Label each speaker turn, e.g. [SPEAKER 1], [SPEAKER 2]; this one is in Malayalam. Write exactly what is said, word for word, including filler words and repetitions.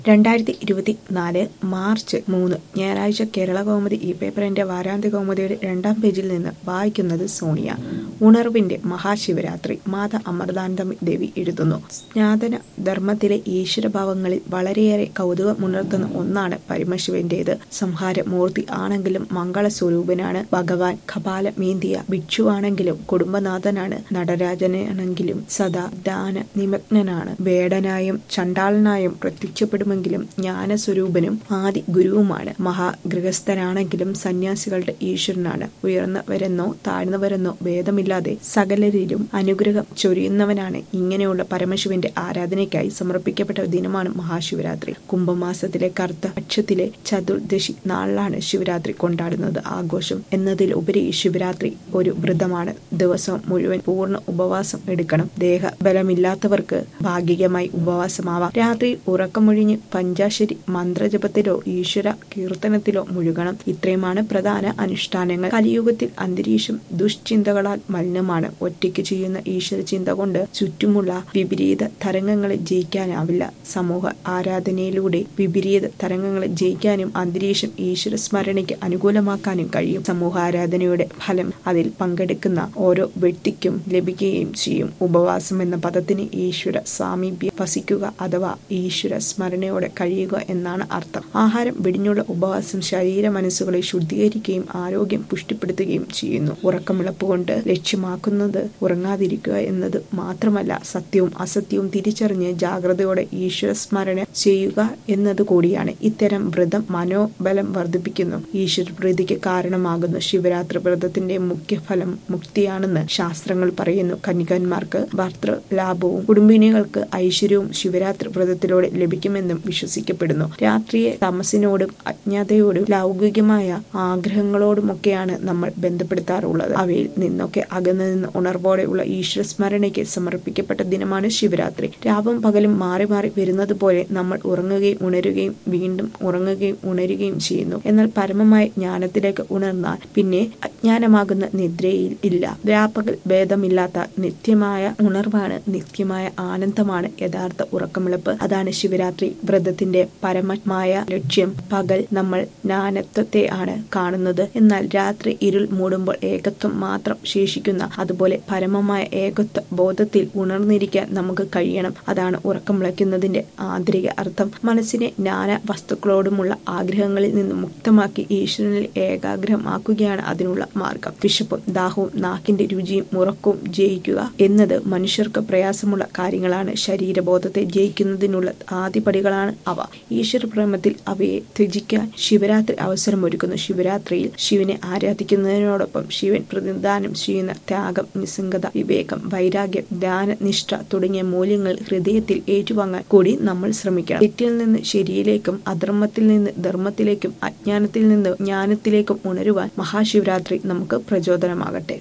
[SPEAKER 1] രണ്ടായിരത്തി ഇരുപത്തിനാല് മാർച്ച് മൂന്ന് ഞായറാഴ്ച കേരളകൗമുദി ഈ പേപ്പറിന്റെ വാരാന്ത്യ കൗമുദിയുടെ രണ്ടാം പേജിൽ നിന്ന് വായിക്കുന്നത് സോണിയ. ഉണർവിന്റെ മഹാശിവരാത്രി. മാതാ അമൃതാനന്ദമയി ദേവി എഴുതുന്നു. സ്നാതന ധർമ്മത്തിലെ ഈശ്വരഭാവങ്ങളിൽ വളരെയേറെ കൗതുകമുണർത്തുന്ന ഒന്നാണ് പരമശിവന്റേത്. സംഹാരമൂർത്തി ആണെങ്കിലും മംഗളസ്വരൂപനാണ് ഭഗവാൻ. കപാലമേന്തിയ ഭിക്ഷുവാണെങ്കിലും കുടുംബനാഥനാണ്. നടരാജനാണെങ്കിലും സദാ ദാന നിമഗ്നനാണ്. വേടനായും ചണ്ടാളനായും പ്രത്യക്ഷപ്പെടും െങ്കിലും ജ്ഞാനസ്വരൂപനും ആദി ഗുരുവുമാണ്. മഹാഗൃഹസ്ഥനാണെങ്കിലും സന്യാസികളുടെ ഈശ്വരനാണ്. ഉയർന്നവരെന്നോ താഴ്ന്നവരെന്നോ ഭേദമില്ലാതെ സകലരിലും അനുഗ്രഹം ചൊരിയുന്നവനാണ്. ഇങ്ങനെയുള്ള പരമശിവന്റെ ആരാധനയ്ക്കായി സമർപ്പിക്കപ്പെട്ട ദിനമാണ് മഹാശിവരാത്രി. കുംഭമാസത്തിലെ കറുത്ത പക്ഷത്തിലെ ചതുർദശി നാളിലാണ് ശിവരാത്രി കൊണ്ടാടുന്നത്. ആഘോഷം എന്നതിലുപരി ശിവരാത്രി ഒരു വ്രതമാണ്. ദിവസം മുഴുവൻ പൂർണ്ണ ഉപവാസം എടുക്കണം. ദേഹബലമില്ലാത്തവർക്ക് ഭാഗികമായി ഉപവാസമാവാം. രാത്രിയിൽ ഉറക്കമൊഴിഞ്ഞ് പഞ്ചാശരി മന്ത്രജപത്തിലോ ഈശ്വര കീർത്തനത്തിലോ മുഴുകണം. ഇത്രയുമാണ് പ്രധാന അനുഷ്ഠാനങ്ങൾ. കലിയുഗത്തിൽ അന്തരീക്ഷം ദുഷ്ചിന്തകളാൽ മലിനമാണ്. ഒറ്റയ്ക്ക് ചെയ്യുന്ന ഈശ്വര ചിന്ത കൊണ്ട് ചുറ്റുമുള്ള വിപരീത തരംഗങ്ങളെ ജയിക്കാനാവില്ല. സമൂഹ ആരാധനയിലൂടെ വിപരീത തരംഗങ്ങളെ ജയിക്കാനും അന്തരീക്ഷം ഈശ്വര സ്മരണയ്ക്ക് അനുകൂലമാക്കാനും കഴിയും. സമൂഹാരാധനയുടെ ഫലം അതിൽ പങ്കെടുക്കുന്ന ഓരോ വ്യക്തിക്കും ലഭിക്കുകയും ചെയ്യും. ഉപവാസം എന്ന പദത്തിന് ഈശ്വര സാമീപ്യം വസിക്കുക അഥവാ ഈശ്വര സ്മരണയോടെ കഴിയുക എന്നാണ് അർത്ഥം. ആഹാരം വെടിഞ്ഞുള്ള ഉപവാസം ശരീര മനസ്സുകളെ ശുദ്ധീകരിക്കുകയും ആരോഗ്യം പുഷ്ടിപ്പെടുത്തുകയും ചെയ്യുന്നു. ഉറക്കമിളപ്പുകൊണ്ട് ലക്ഷ്യമാക്കുന്നത് ഉറങ്ങാതിരിക്കുക എന്നത് മാത്രമല്ല, സത്യവും അസത്യവും തിരിച്ചറിഞ്ഞ് ജാഗ്രതയോടെ ഈശ്വര സ്മരണ ചെയ്യുക എന്നത് കൂടിയാണ്. ഇത്തരം വ്രതം മനോബലം വർദ്ധിപ്പിക്കുന്നു, ഈശ്വര പ്രീതിക്ക് കാരണമാകുന്നു. ശിവരാത്രി വ്രതത്തിന്റെ മുഖ്യഫലം മുക്തിയാണെന്ന് ശാസ്ത്രങ്ങൾ പറയുന്നു. കന്യകന്മാർക്ക് ഭർതൃലാഭവും കുടുംബിനികൾക്ക് ഐശ്വര്യവും ശിവരാത്രി വ്രതത്തിലൂടെ ലഭിക്കുമെന്നും വിശ്വസിക്കപ്പെടുന്നു. രാത്രിയെ തമസിനോടും അജ്ഞതയോടും ലൗകികമായ ആഗ്രഹങ്ങളോടുമൊക്കെയാണ് നമ്മൾ ബന്ധപ്പെടുത്താറുള്ളത്. അവയിൽ നിന്നൊക്കെ അകന്നു നിന്ന് ഉണർവോടെയുള്ള ഈശ്വര സ്മരണയ്ക്ക് സമർപ്പിക്കപ്പെട്ട ദിനമാണ് ശിവരാത്രി. രാവും പകലും മാറി മാറി വരുന്നത് പോലെ നമ്മൾ ഉറങ്ങുകയും ഉണരുകയും വീണ്ടും ഉറങ്ങുകയും ഉണരുകയും ചെയ്യുന്നു. എന്നാൽ പരമമായ ജ്ഞാനത്തിലേക്ക് ഉണർന്നാൽ പിന്നെ അജ്ഞാനമാകുന്ന നിദ്രയിൽ ഇല്ല. രാപ്പകൽ ഭേദമില്ലാത്ത നിത്യമായ ഉണർവാണ്, നിത്യമായ ആനന്ദമാണ് യഥാർത്ഥ ഉറക്കമിളപ്പ്. അതാണ് ശിവരാത്രി വ്രതത്തിന്റെ പരമമായ ലക്ഷ്യം. പകൽ നമ്മൾ ജ്ഞാനത്വത്തെ ആണ് കാണുന്നത്, എന്നാൽ രാത്രി ഇരുൾ മൂടുമ്പോൾ ഏകത്വം മാത്രം ശേഷിക്കുന്ന അതുപോലെ പരമമായ ഏകത്വ ബോധത്തിൽ ഉണർന്നിരിക്കാൻ നമുക്ക് കഴിയണം. അതാണ് ഉറക്കമിളയ്ക്കുന്നതിന്റെ ആന്തരിക അർത്ഥം. മനസ്സിനെ ജ്ഞാന വസ്തുക്കളോടുമുള്ള ആഗ്രഹങ്ങളിൽ നിന്ന് മുക്തമാക്കി ഈശ്വരനിൽ ഏകാഗ്രഹമാക്കുകയാണ് അതിനുള്ള മാർഗം. വിശപ്പും ദാഹവും നാക്കിന്റെ രുചിയും ഉറക്കവും ജയിക്കുക എന്നത് മനുഷ്യർക്ക് പ്രയാസമുള്ള കാര്യങ്ങളാണ്. ശരീരബോധത്തെ ജയിക്കുന്നതിനുള്ള ആദ്യപടികളാണ് അവ. ഈശ്വര പ്രേമത്തിൽ അവയെ ത്യജിക്കാൻ ശിവരാത്രി അവസരമൊരുക്കുന്നു. ശിവരാത്രിയിൽ ശിവനെ ആരാധിക്കുന്നതിനോടൊപ്പം ശിവൻ പ്രതിദാനം ചെയ്യുന്ന ത്യാഗം, നിസ്സംഗത, വിവേകം, വൈരാഗ്യം, ധ്യാന, നിഷ്ഠ തുടങ്ങിയ മൂല്യങ്ങൾ ഹൃദയത്തിൽ ഏറ്റുവാങ്ങാൻ കൂടി നമ്മൾ ശ്രമിക്കണം. തെറ്റിൽ നിന്ന് ശരിയിലേക്കും അധർമ്മത്തിൽ നിന്ന് ധർമ്മത്തിലേക്കും അജ്ഞാനത്തിൽ നിന്ന് ജ്ഞാനത്തിലേക്കും ഉണരുവാൻ മഹാശിവരാത്രി നമുക്ക് പ്രചോദനമാകട്ടെ.